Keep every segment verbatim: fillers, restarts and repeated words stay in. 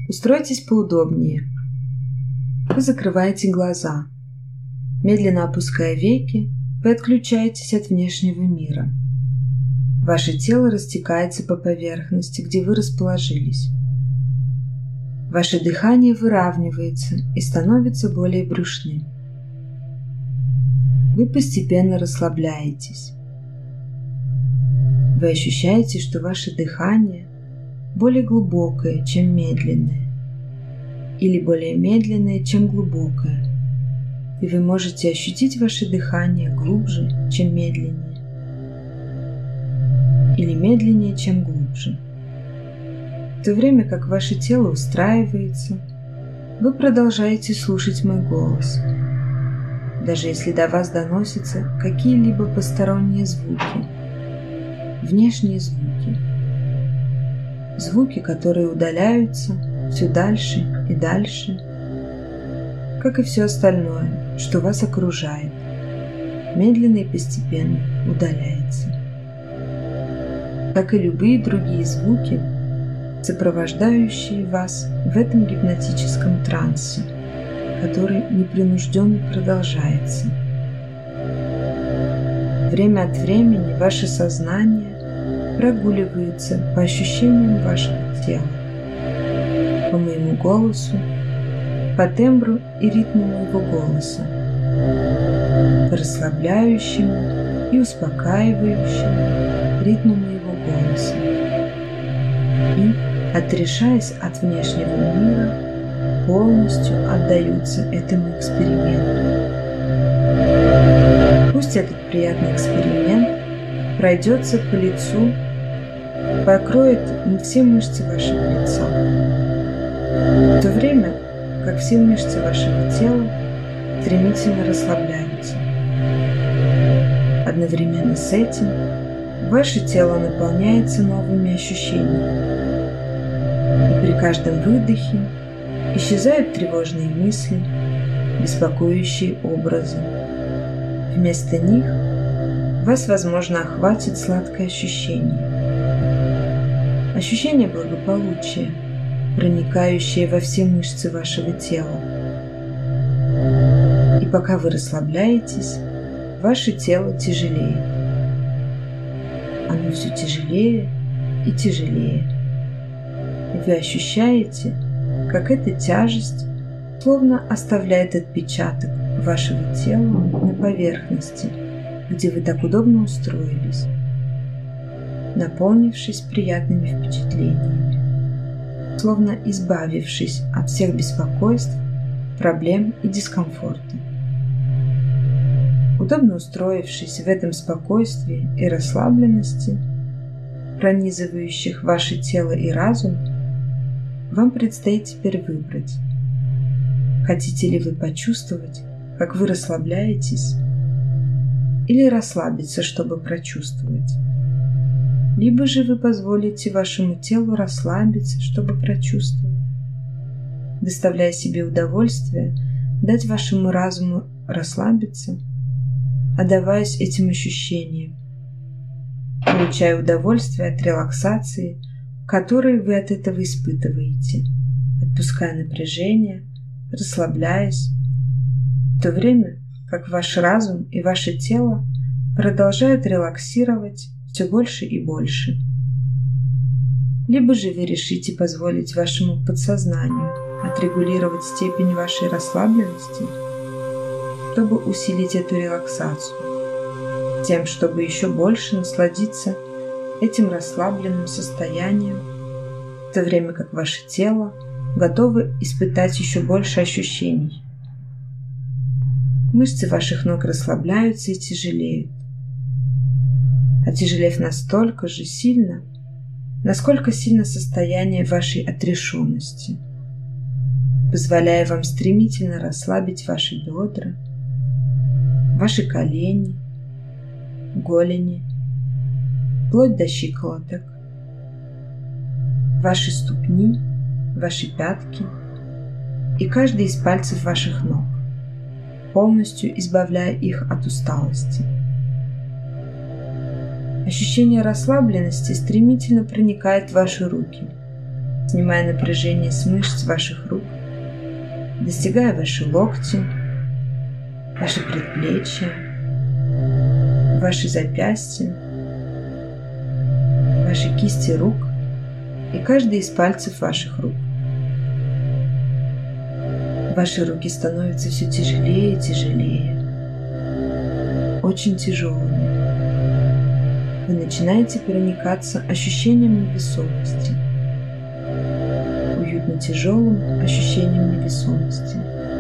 Устройтесь поудобнее. Вы закрываете глаза. Медленно опуская веки, вы отключаетесь от внешнего мира. Ваше тело растекается по поверхности, где вы расположились. Ваше дыхание выравнивается и становится более брюшным. Вы постепенно расслабляетесь. Вы ощущаете, что ваше дыхание более глубокое, чем медленное, или более медленное, чем глубокое, и вы можете ощутить ваше дыхание глубже, чем медленнее, или медленнее, чем глубже. В то время как ваше тело устраивается, вы продолжаете слушать мой голос, даже если до вас доносятся какие-либо посторонние звуки, внешние звуки, звуки, которые удаляются все дальше и дальше, как и все остальное, что вас окружает, медленно и постепенно удаляется. Как и любые другие звуки, сопровождающие вас в этом гипнотическом трансе, который непринужденно продолжается. Время от времени ваше сознание прогуливается по ощущениям вашего тела, по моему голосу, по тембру и ритму моего голоса, по расслабляющему и успокаивающему ритму моего голоса. И, отрешаясь от внешнего мира, полностью отдаются этому эксперименту. Пусть этот приятный эксперимент пройдется по лицу, покроет все мышцы вашего лица, в то время как все мышцы вашего тела стремительно расслабляются. Одновременно с этим ваше тело наполняется новыми ощущениями, и при каждом выдохе исчезают тревожные мысли, беспокоящие образы. Вместо них вас, возможно, охватит сладкое ощущение. Ощущение благополучия, проникающее во все мышцы вашего тела. И пока вы расслабляетесь, ваше тело тяжелеет. Оно все тяжелее и тяжелее. И вы ощущаете, как эта тяжесть словно оставляет отпечаток вашего тела на поверхности, где вы так удобно устроились, наполнившись приятными впечатлениями, словно избавившись от всех беспокойств, проблем и дискомфорта. Удобно устроившись в этом спокойствии и расслабленности, пронизывающих ваше тело и разум, вам предстоит теперь выбрать, хотите ли вы почувствовать, как вы расслабляетесь, или расслабиться, чтобы прочувствовать. Либо же вы позволите вашему телу расслабиться, чтобы прочувствовать, доставляя себе удовольствие, дать вашему разуму расслабиться, отдаваясь этим ощущениям, получая удовольствие от релаксации, которую вы от этого испытываете, отпуская напряжение, расслабляясь, в то время как ваш разум и ваше тело продолжают релаксировать все больше и больше. Либо же вы решите позволить вашему подсознанию отрегулировать степень вашей расслабленности, чтобы усилить эту релаксацию, тем, чтобы еще больше насладиться этим расслабленным состоянием, в то время как ваше тело готово испытать еще больше ощущений. Мышцы ваших ног расслабляются и тяжелеют, отяжелев настолько же сильно, насколько сильно состояние вашей отрешенности, позволяя вам стремительно расслабить ваши бедра, ваши колени, голени, вплоть до щиколоток, ваши ступни, ваши пятки и каждый из пальцев ваших ног, полностью избавляя их от усталости. Ощущение расслабленности стремительно проникает в ваши руки, снимая напряжение с мышц ваших рук, достигая ваши локти, ваши предплечья, ваши запястья, ваши кисти рук и каждый из пальцев ваших рук. Ваши руки становятся все тяжелее и тяжелее, очень тяжелыми. Вы начинаете проникаться ощущением невесомости, уютно тяжелым ощущением невесомости.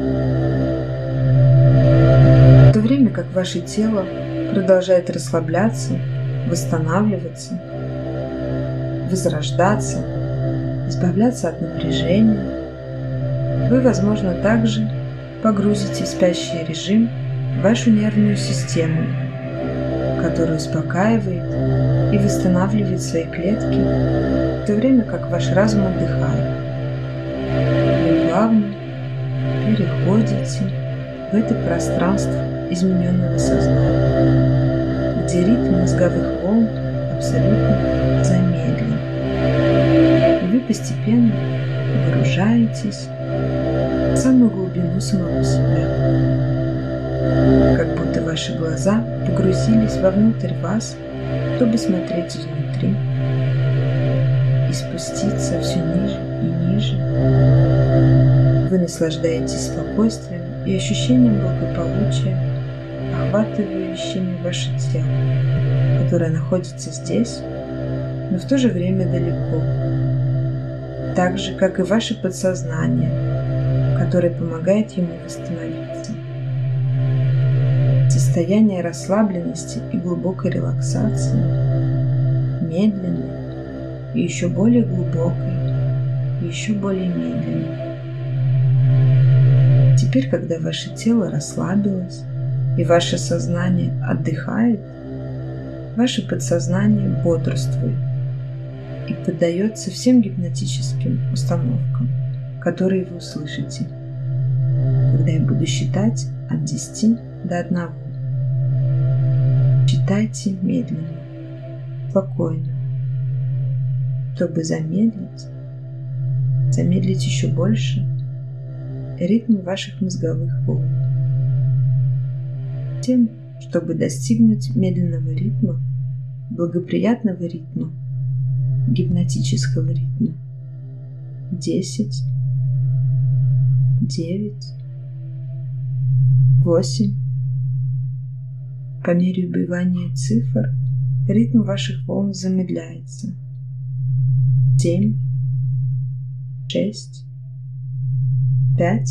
В то время как ваше тело продолжает расслабляться, восстанавливаться, возрождаться, избавляться от напряжения, вы, возможно, также погрузите в спящий режим вашу нервную систему, которая успокаивает и восстанавливает свои клетки, в то время как ваш разум отдыхает. Вы плавно переходите в это пространство измененного сознания, где ритм мозговых волн абсолютно замедлен. И вы постепенно погружаетесь в самую глубину самого себя, как будто ваши глаза погрузились вовнутрь вас, чтобы смотреть изнутри и спуститься все ниже и ниже. Вы наслаждаетесь спокойствием и ощущением благополучия, охватывающими ваше тело, которое находится здесь, но в то же время далеко, так же, как и ваше подсознание, которое помогает ему восстановиться. Состояние расслабленности и глубокой релаксации, медленной и еще более глубокой, и еще более медленной. Теперь, когда ваше тело расслабилось и ваше сознание отдыхает, ваше подсознание бодрствует и поддается всем гипнотическим установкам, которые вы услышите, когда я буду считать от десяти до одного. Считайте медленно, спокойно, чтобы замедлить, замедлить еще больше ритм ваших мозговых волн. Тем, чтобы достигнуть медленного ритма, благоприятного ритма, гипнотического ритма. Десять, девять, восемь. По мере убывания цифр ритм ваших волн замедляется. Семь, шесть, пять.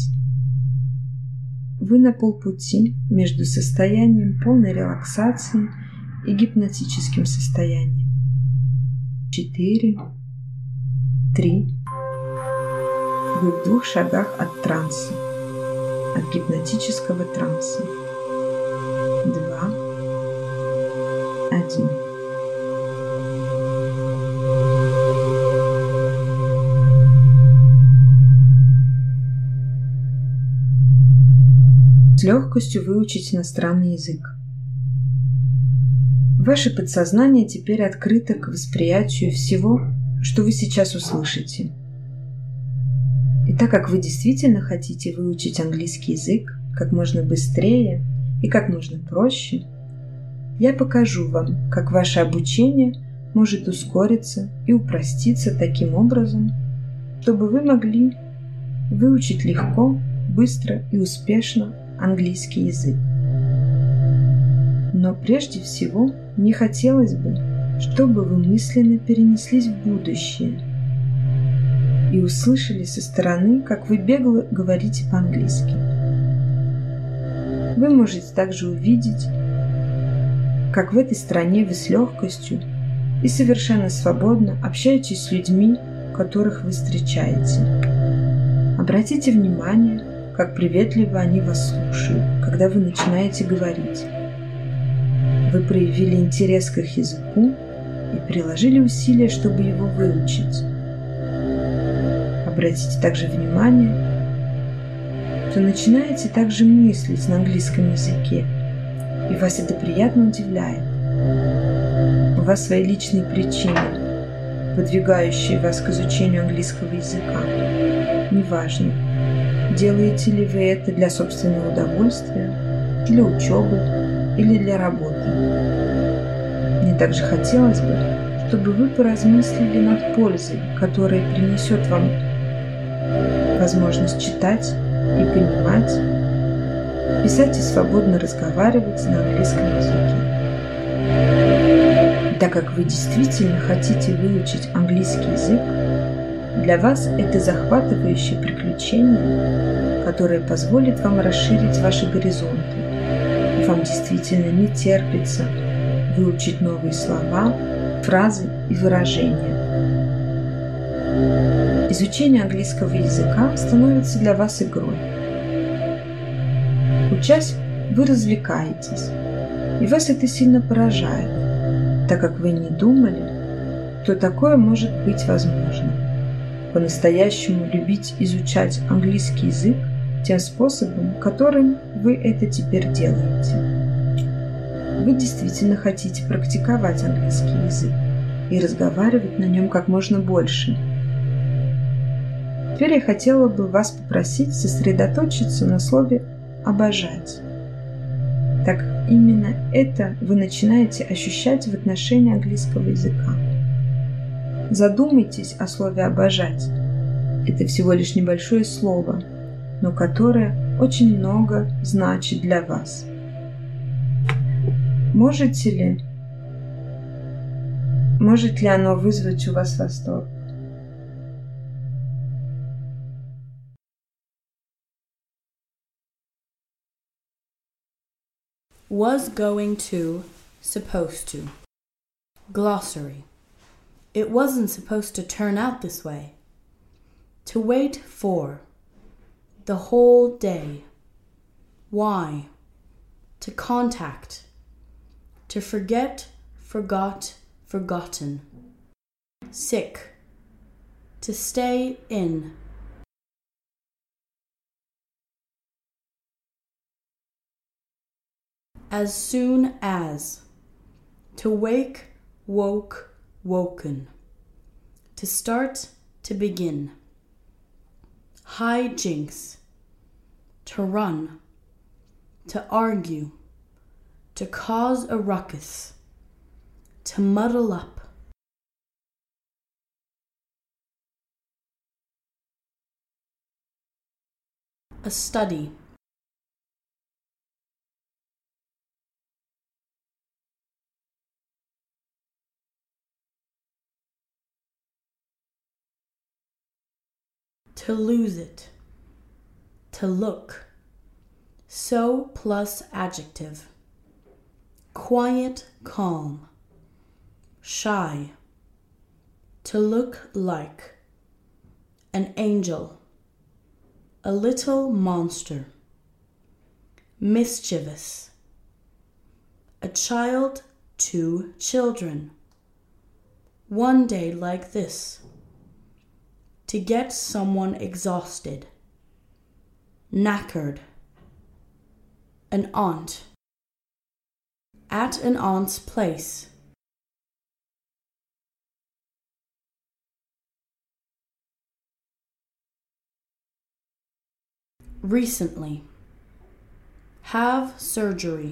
Вы на полпути между состоянием полной релаксации и гипнотическим состоянием. Четыре, три. Вы в двух шагах от транса, от гипнотического транса. Два, один. С легкостью выучить иностранный язык. Ваше подсознание теперь открыто к восприятию всего, что вы сейчас услышите. И так как вы действительно хотите выучить английский язык как можно быстрее и как можно проще, я покажу вам, как ваше обучение может ускориться и упроститься таким образом, чтобы вы могли выучить легко, быстро и успешно английский язык. Но прежде всего мне хотелось бы, чтобы вы мысленно перенеслись в будущее и услышали со стороны, как вы бегло говорите по-английски. Вы можете также увидеть, как в этой стране вы с легкостью и совершенно свободно общаетесь с людьми, которых вы встречаете. Обратите внимание, как приветливо они вас слушают, когда вы начинаете говорить. Вы проявили интерес к их языку и приложили усилия, чтобы его выучить. Обратите также внимание, что начинаете также мыслить на английском языке, и вас это приятно удивляет. У вас свои личные причины, подвигающие вас к изучению английского языка. Неважно, делаете ли вы это для собственного удовольствия, для учебы или для работы. Мне также хотелось бы, чтобы вы поразмыслили над пользой, которая принесет вам возможность читать и понимать, писать и свободно разговаривать на английском языке. Так как вы действительно хотите выучить английский язык, для вас это захватывающее приключение, которое позволит вам расширить ваши горизонты, и вам действительно не терпится выучить новые слова, фразы и выражения. Изучение английского языка становится для вас игрой. Учась, вы развлекаетесь, и вас это сильно поражает, так как вы не думали, что такое может быть возможно. По-настоящему любить изучать английский язык тем способом, которым вы это теперь делаете. Вы действительно хотите практиковать английский язык и разговаривать на нем как можно больше. Теперь я хотела бы вас попросить сосредоточиться на слове «обожать». Так именно это вы начинаете ощущать в отношении английского языка. Задумайтесь о слове «обожать». Это всего лишь небольшое слово, но которое очень много значит для вас. Можете ли, может ли оно вызвать у вас восторг? Was going to, supposed to. Glossary. It wasn't supposed to turn out this way. To wait for. The whole day. Why? To contact. To forget, forgot, forgotten. Sick. To stay in. As soon as. To wake, woke, woken. To start, to begin. High jinks. To run. To argue. To cause a ruckus. To muddle up. A study. To lose it. To look. So plus adjective. Quiet, calm. Shy. To look like. An angel. A little monster. Mischievous. A child, two children. One day like this. To get someone exhausted. Knackered. An aunt. At an aunt's place. Recently. Have surgery.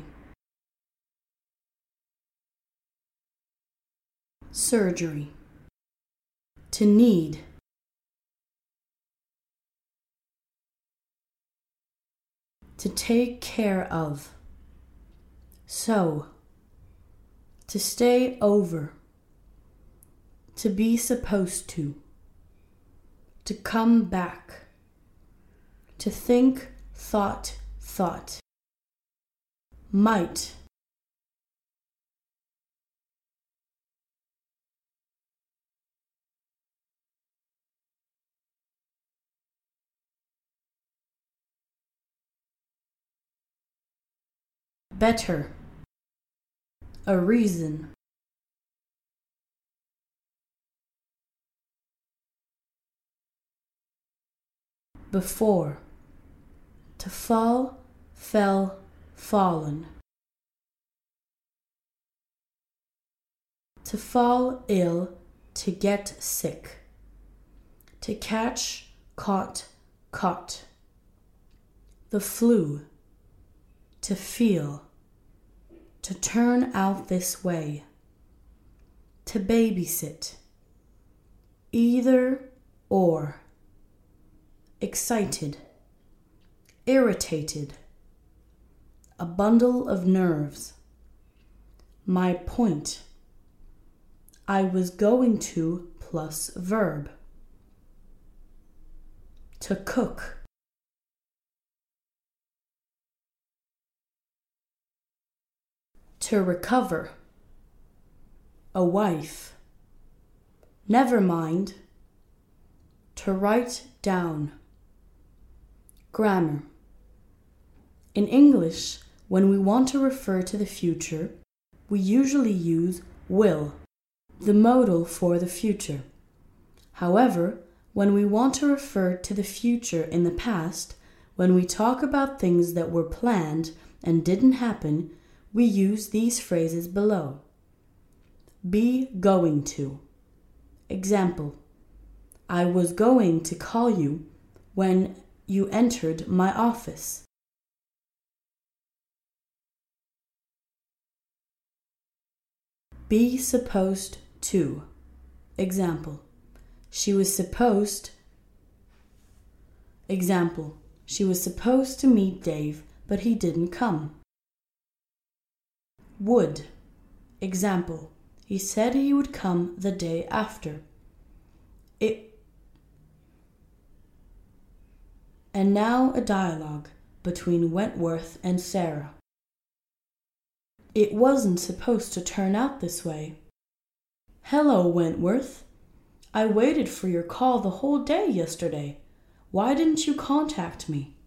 Surgery. To need. To take care of. So. To stay over. To be supposed to. To come back. To think, thought, thought. Might. Better. A reason. Before. To fall, fell, fallen. To fall ill, to get sick. To catch, caught, caught. The flu. To feel. To turn out this way. To babysit. Either or. Excited. Irritated. A bundle of nerves. My point. I was going to plus verb. To cook. To recover. A wife. Never mind. To write down. Grammar. In English, when we want to refer to the future, we usually use will, the modal for the future. However, when we want to refer to the future in the past, when we talk about things that were planned and didn't happen, we use these phrases below. Be going to. Example: I was going to call you when you entered my office. Be supposed to. Example: She was supposed Example: She was supposed to meet Dave, but he didn't come. Would. Example: He said he would come the day after. It And now a dialogue between Wentworth and Sarah. It wasn't supposed to turn out this way. Hello, Wentworth. I waited for your call the whole day yesterday. Why didn't you contact me?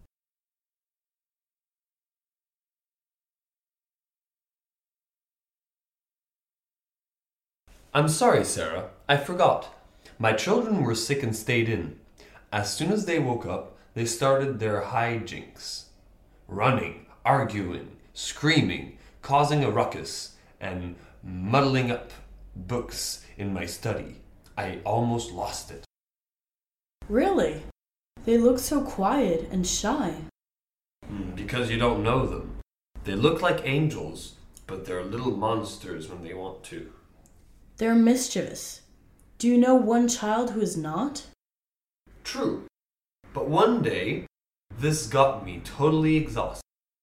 I'm sorry, Sarah. I forgot. My children were sick and stayed in. As soon as they woke up, they started their hijinks. Running, arguing, screaming, causing a ruckus, and muddling up books in my study. I almost lost it. Really? They look so quiet and shy. Because you don't know them. They look like angels, but they're little monsters when they want to. They're mischievous. Do you know one child who is not? True. But one day, this got me totally exhausted.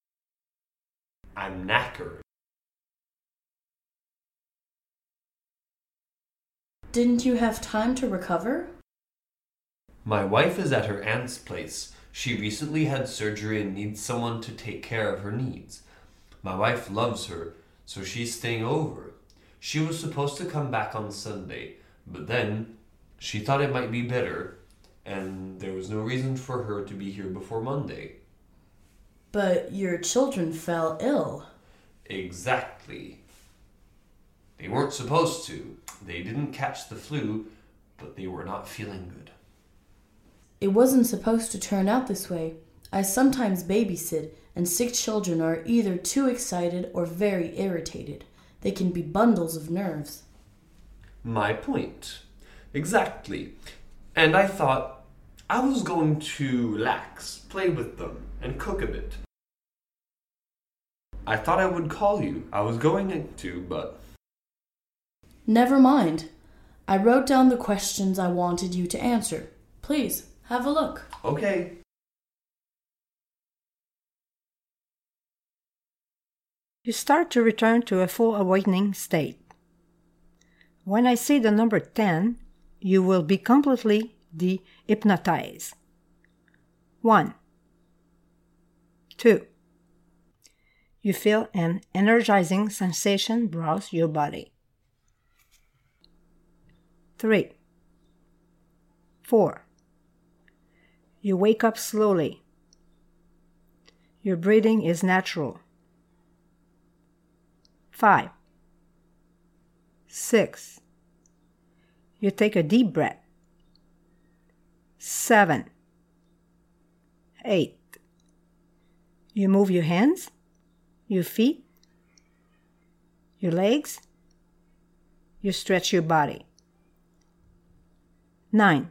I'm knackered. Didn't you have time to recover? My wife is at her aunt's place. She recently had surgery and needs someone to take care of her needs. My wife loves her, so she's staying over. She was supposed to come back on Sunday, but then she thought it might be better, and there was no reason for her to be here before Monday. But your children fell ill. Exactly. They weren't supposed to. They didn't catch the flu, but they were not feeling good. It wasn't supposed to turn out this way. I sometimes babysit, and sick children are either too excited or very irritated. They can be bundles of nerves. My point. Exactly. And I thought I was going to relax, play with them, and cook a bit. I thought I would call you. I was going to, but... Never mind. I wrote down the questions I wanted you to answer. Please, have a look. Okay. You start to return to a full awakening state. When I say the number ten, you will be completely de-hypnotized. One. Two. You feel an energizing sensation browse your body. Three. Four. You wake up slowly. Your breathing is natural. Five. Six. You take a deep breath. Seven. Eight. You move your hands, your feet, your legs. You stretch your body. nine.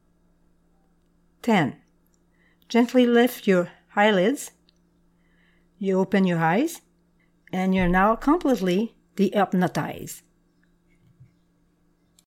ten. Gently lift your eyelids. You open your eyes, and you're now completely dehypnotized.